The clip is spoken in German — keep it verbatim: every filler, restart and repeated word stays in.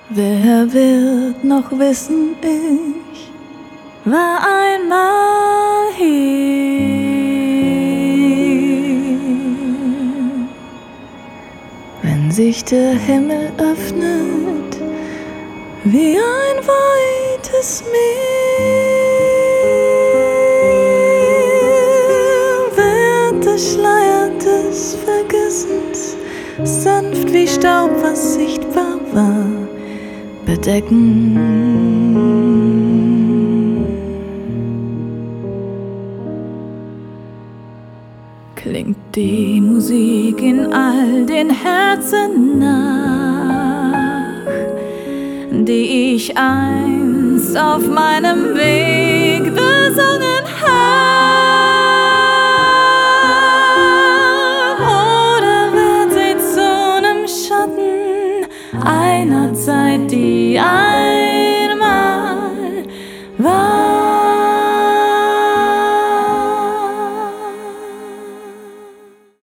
Wer wird noch wissen, ich war einmal hier. Wenn sich der Himmel öffnet wie ein weites Meer, wird der Schleier des Vergessens sanft wie Staub, was sichtbar war, bedecken. Klingt die Musik in all den Herzen nach, die ich einst auf meinem Weg besungen hab? Oder wird sie zu nem Schatten einer Zeit, die